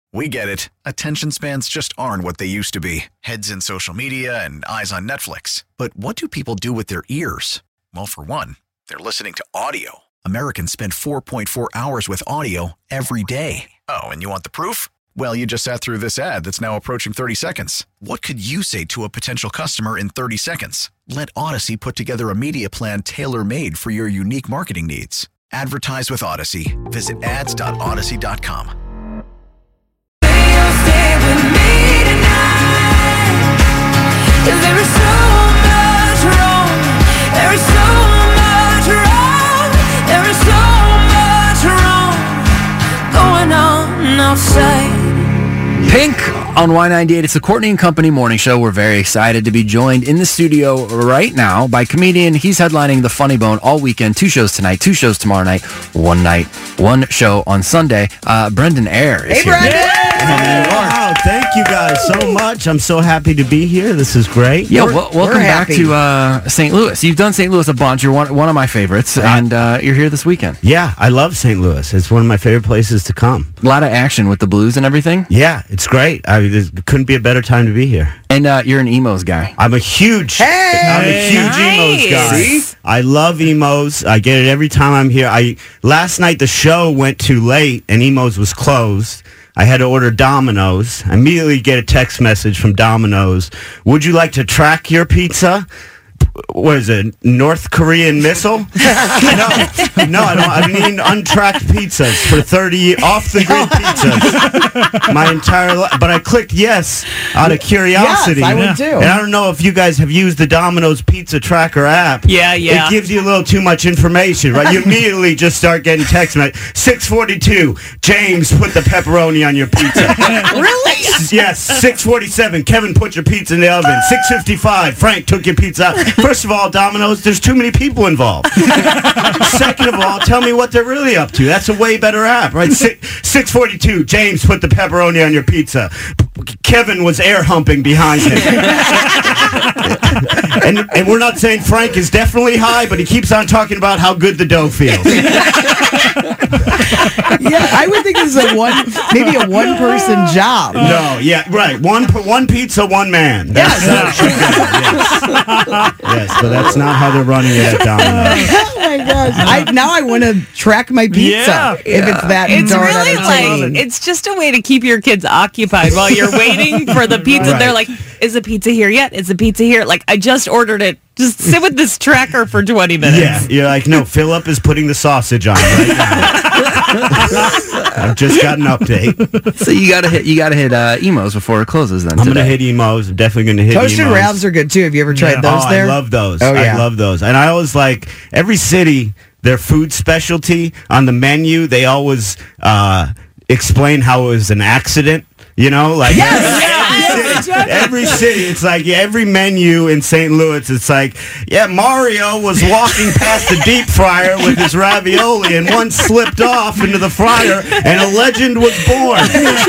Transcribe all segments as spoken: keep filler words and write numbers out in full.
We get it. Attention spans just aren't what they used to be. Heads in social media and eyes on Netflix. But what do people do with their ears? Well, for one, they're listening to audio. Americans spend four point four hours with audio every day. Oh, and you want the proof? Well, you just sat through this ad that's now approaching thirty seconds. What could you say to a potential customer in thirty seconds? Let Odyssey put together a media plan tailor-made for your unique marketing needs. Advertise with Odyssey. Visit ads dot odyssey dot com. There is so much wrong. There is so much wrong. There is so much wrong going on outside. Pink on Y ninety-eight. It's the Courtney and Company morning show. We're very excited to be joined in the studio right now by comedian. He's headlining the Funny Bone all weekend. Two shows tonight, two shows tomorrow night, one night, one show on Sunday. Uh, Brendan Ayer is hey, here. Brendan! Yeah. Wow, thank you guys so much. I'm so happy to be here. This is great. Yeah, We're, well, welcome back to uh, Saint Louis. You've done Saint Louis a bunch. You're one, one of my favorites, and uh, you're here this weekend. Yeah, I love Saint Louis. It's one of my favorite places to come. A lot of action with the Blues and everything. Yeah, it's great. I mean, there couldn't be a better time to be here. And uh, you're an emos guy. I'm a huge, hey, I'm a huge nice. emos guy. See? I love emos. I get it every time I'm here. I last night the show went too late and emos was closed. I had to order Domino's. I immediately get a text message from Domino's. Would you like to track your pizza? What is it? North Korean missile? no, no, I don't. I'm eating untracked pizzas for thirty off the grid pizzas my entire life. But I clicked yes out of curiosity. Yes, I would too. And I don't know if you guys have used the Domino's Pizza Tracker app. Yeah, yeah. It gives you a little too much information, right? You immediately just start getting text messages. six forty-two, James, put the pepperoni on your pizza. Really? Yes, six forty-seven, Kevin, put your pizza in the oven. six fifty-five, Frank took your pizza out. First of all, Domino's, there's too many people involved. Second of all, tell me what they're really up to. That's a way better app, right? six forty-two, James, put the pepperoni on your pizza. Kevin was air humping behind him. and, and we're not saying Frank is definitely high, but he keeps on talking about how good the dough feels. Yeah, I would think this is a one, maybe a one-person job. No, yeah, right. One one pizza, one man. That's Yes. how it should go, yes. Yes, but that's not how they're running it at Domino's. Oh my gosh! I, now I want to track my pizza Yeah. if it's that It's darn really entertaining. like, it's just a way to keep your kids occupied while you're waiting for the pizza. Right. They're like, is the pizza here yet? Is the pizza here? Like, I just ordered it. Just sit with this tracker for twenty minutes. Yeah, you're like, no, Philip is putting the sausage on right now. I've just got an update. So you gotta hit you gotta hit uh, emos before it closes. Then I'm today. gonna hit emos. I'm definitely gonna hit Toasted emos. Ravs are good too. Have you ever tried Yeah. those oh, there? I love those. Oh, yeah. I love those. And I always like every city, their food specialty on the menu. They always uh, explain how it was an accident. You know, like Yes! every, city, every city, it's like yeah, every menu in Saint Louis. It's like, yeah, Mario was walking past the deep fryer with his ravioli, and one slipped off into the fryer, and a legend was born.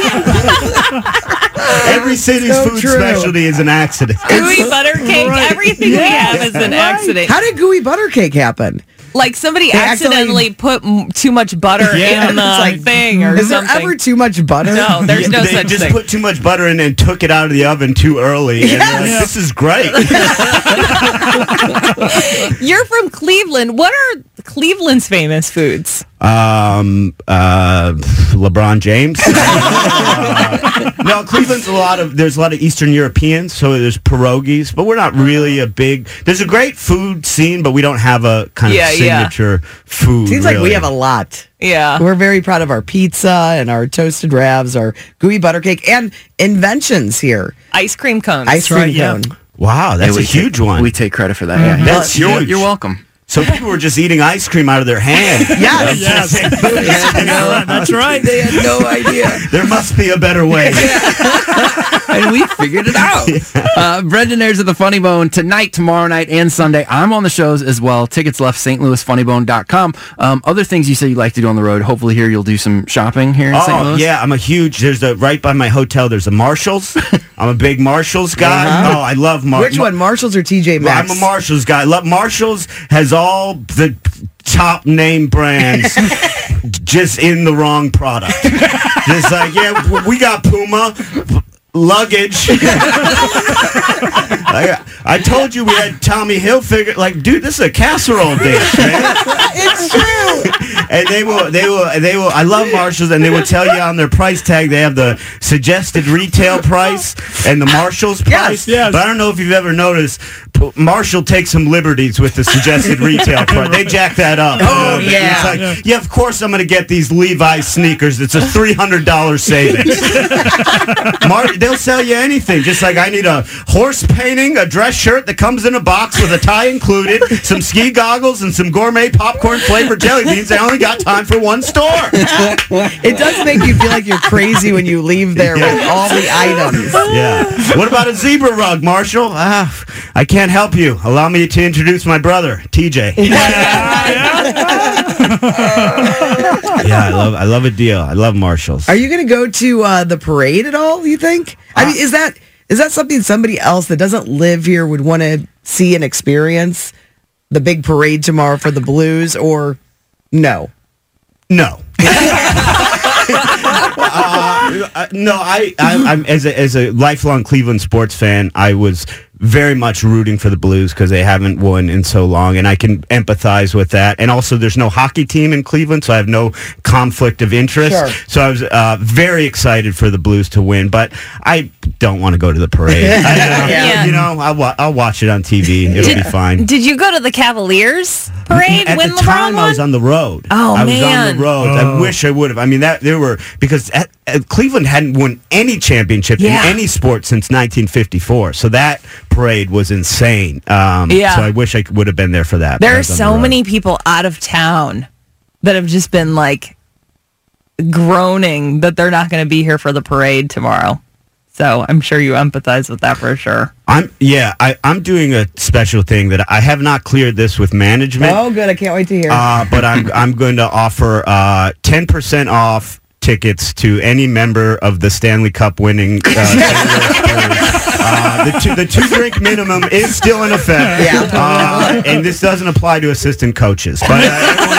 Every city's So food true. specialty is an accident. Gooey butter cake. Right. Everything we have is an accident. How did gooey butter cake happen? Like somebody They accidentally, accidentally- put m- too much butter Yeah. in the It's like, thing or Is there something. ever too much butter? No, there's no they such just thing. put too much butter in and took it out of the oven too early. And they're like, Yes. this is great. You're from Cleveland. What are Cleveland's famous foods? um, uh, LeBron James. Uh, no, Cleveland's a lot of, there's a lot of Eastern Europeans, so there's pierogies, but we're not really a big, there's a great food scene, but we don't have a kind Yeah, of yeah. signature food. Seems like we really. have a lot. Yeah. We're very proud of our pizza and our toasted Ravs, our gooey butter cake, and inventions here. Ice cream cones. Ice cream right, yeah. cone. Wow, that's Hey, a we huge take, one. We take credit for that. Yeah, That's you're, huge. you're welcome. So people were just eating ice cream out of their hand. Yes. Yes. That's right. They had no idea. There must be a better way. And we figured it out. Uh, Brendan Ayers at the Funny Bone tonight, tomorrow night, and Sunday. I'm on the shows as well. Tickets left, St Louis funny bone dot com. Um, other things you say you like to do on the road. Hopefully here you'll do some shopping here in Saint Oh, Louis. yeah, I'm a huge, there's a, right by my hotel, there's a Marshalls. I'm a big Marshalls guy. Uh-huh. Oh, I love Marshalls. Which one, Marshalls or T J Maxx? I'm a Marshalls guy. Love Marshalls has all the top name brands just in the wrong product. Just like, yeah, we got Puma luggage. I, I told you we had Tommy Hilfiger. Like, dude, this is a casserole dish, man. It's true. And they will, they will, they will. I love Marshalls, and they will tell you on their price tag they have the suggested retail price and the Marshalls price. Yes, yes. But I don't know if you've ever noticed, Marshall takes some liberties with the suggested retail price. They jack that up. Oh, You know, yeah. It's like, yeah. yeah, of course I'm going to get these Levi's sneakers. It's a three hundred dollars savings. Mar- they'll sell you anything. Just like, I need a horse painting, a dress shirt that comes in a box with a tie included, some ski goggles, and some gourmet popcorn flavored jelly beans. They only got time for one store. It does make you feel like you're crazy when you leave there with all the items. Yeah. What about a zebra rug, Marshall? Ah, I can't help you. Allow me to introduce my brother, T J. Yeah, I love I love a deal. I love Marshalls. Are you going to go to uh, the parade at all, you think? I mean, is that is that something somebody else that doesn't live here would want to see and experience? The big parade tomorrow for the Blues, or no? No. uh, no, I, I, I'm as a, as a lifelong Cleveland sports fan, I was very much rooting for the Blues because they haven't won in so long, and I can empathize with that. And also, there's no hockey team in Cleveland, so I have no conflict of interest. Sure. So I was uh, very excited for the Blues to win, but I don't want to go to the parade. I, uh, Yeah. You know, I'll, wa- I'll watch it on T V. It'll Did- be fine. Did you go to the Cavaliers parade At when the LeBron time, won? I was on the road. Oh, I was man. on the road. I wish I would have. I mean, that there were because at, at Cleveland hadn't won any championship Yeah. in any sport since nineteen fifty-four. So that parade was insane. Um, Yeah. So I wish I would have been there for that. but I There are was on the so road. many people out of town that have just been like groaning that they're not going to be here for the parade tomorrow. So I'm sure you empathize with that for sure. I'm yeah. I, I'm doing a special thing that I have not cleared this with management. Oh, good. I can't wait to hear. Uh, but I'm I'm going to offer uh, ten percent off tickets to any member of the Stanley Cup winning uh, Saint Louis Blues. Uh, the two the two drink minimum is still in effect. Yeah. Uh, and this doesn't apply to assistant coaches, but uh, everyone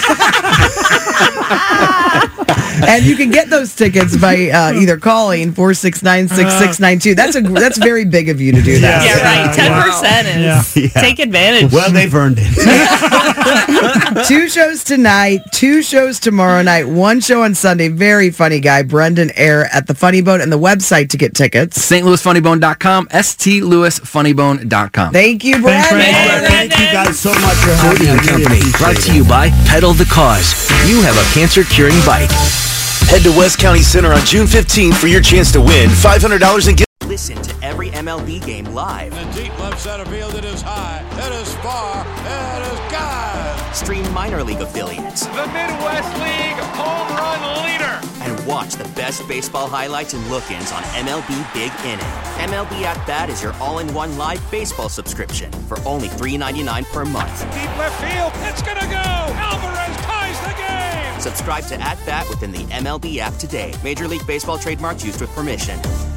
else. And you can get those tickets by uh, either calling four six nine, six six nine two. That's a that's very big of you to do that. Yeah, right. ten percent is Yeah. take advantage. Well, they've earned it. Two shows tonight, two shows tomorrow night, one show on Sunday. Very funny guy, Brendan Eyre at the Funny Bone, and the website to get tickets. S T Louis Funny Bone dot com, S T Louis Funny Bone dot com. Thank you, Brendan. Brendan. Thank you guys so much for having me. I Accordion really Company, appreciate brought it. to you by Pedal the Cause. You have a cancer-curing bike. Head to West County Center on June fifteenth for your chance to win five hundred dollars in gift. Listen to every M L B game live. In the deep left center field, it is high, it is far, it is gone. Stream minor league affiliates. The Midwest League home run leader. And watch the best baseball highlights and look-ins on M L B Big Inning. M L B At Bat is your all-in-one live baseball subscription for only three ninety-nine per month. Deep left field, it's gonna go. Alvarez ties the game. Subscribe to At Bat within the M L B app today. Major League Baseball trademarks used with permission.